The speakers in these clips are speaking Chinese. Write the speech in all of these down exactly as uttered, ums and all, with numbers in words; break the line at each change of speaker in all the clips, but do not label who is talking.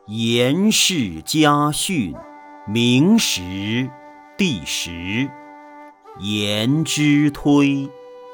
颜氏家训，明时第十。颜之推。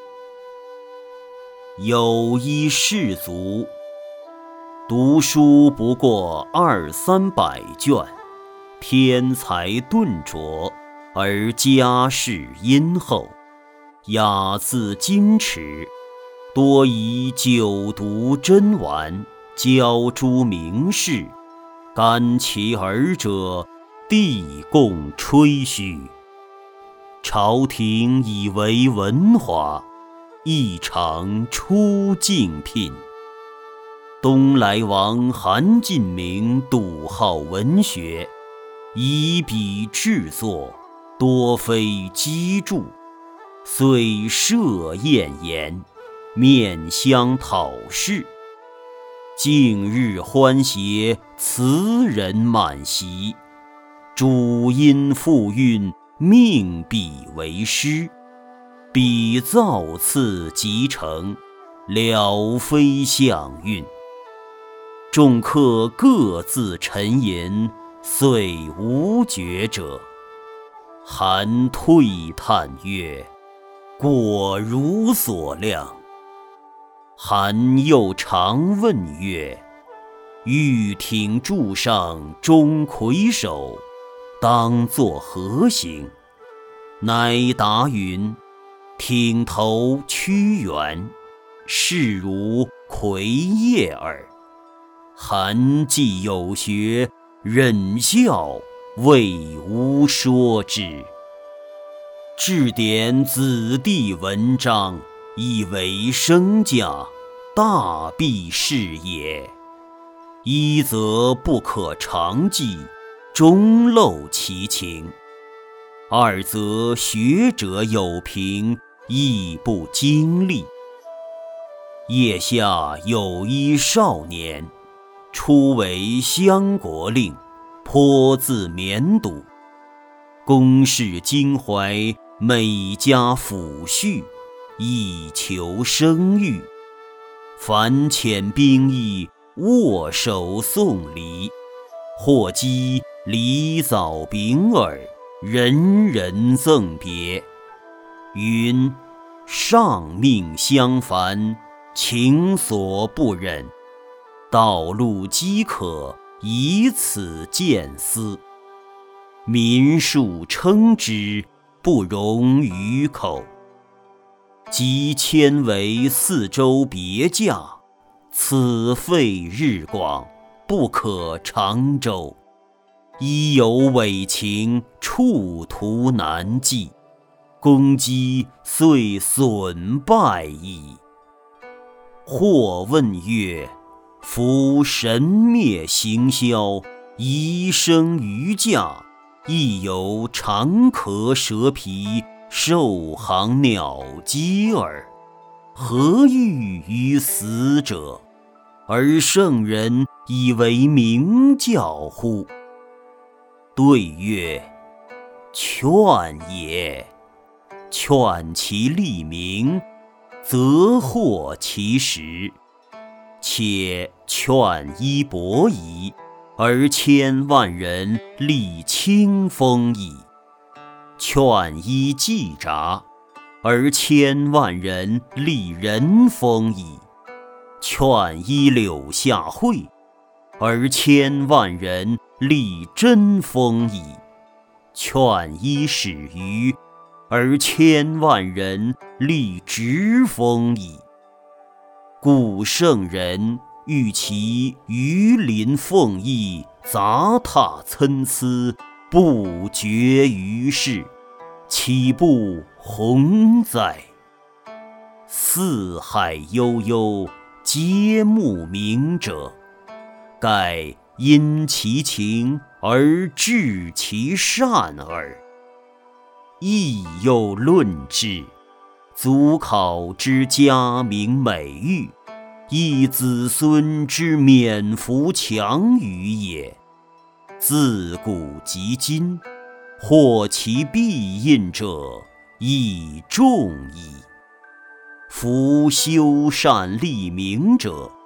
有一士族，读书不过二三百卷，天才顿拙，而家世殷厚，雅自矜持，多以久读真玩，教诸名士，感其耳者，地共吹嘘。朝廷以为文华，亦常出敬聘。东莱王韩进明笃好文学，以笔制作，多非机著，遂设宴言，面相讨视。近日欢谐，词人满席，主因赋韵，命笔为诗。笔造次即成，了非象韵。众客各自沉吟，遂无觉者。韩退叹曰：果如所料。韩又常问曰：欲挺柱上钟馗首，当作何形？乃答云：挺头屈原，势如魁叶耳。韩既有学，忍笑，未无说之。至典子弟文章，以为生家，大必是也。一则不可长记，终漏其情；二则学者有评，亦不经历。腋下有一少年，初为相国令，颇自绵笃，公事襟怀，每家抚恤，以求声誉。凡遣兵役，握手送礼，或击梨枣饼耳，人人赠别。云上命相烦，情所不忍，道路饥渴，以此见思。民庶称之，不容于口。即迁为四州别驾，此费日广，不可长周。亦有伪情，处途难继，功绩遂损败矣。或问曰：夫神灭行销，遗生于驾，亦有长壳蛇皮，受行鸟击耳，何欲于死者？而圣人以为明教乎？对曰：劝也。劝其利民，则获其实。且劝一伯夷，而千万人立清风矣；劝一季札，而千万人立仁风矣；劝一柳下惠，而千万人立真风矣；劝一始于，而千万人立直风矣。故圣人欲其鱼鳞凤翼，杂沓参差，不绝于世，岂不宏哉？四海悠悠，皆慕名者，盖因其情而治其善耳。亦有论之，祖考之佳名美誉，亦子孙之免服强于也。自古及今，获其必印者，亦众矣。夫修善利民者，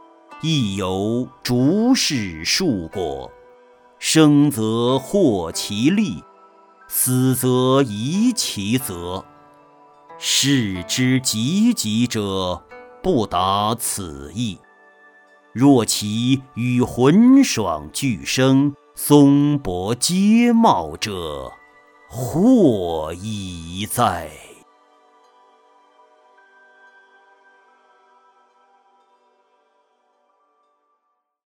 亦有逐士数国，生则获其利，死则遗其责。士之积极者，不达此意。若其与浑爽俱生，松柏皆茂者，祸矣哉！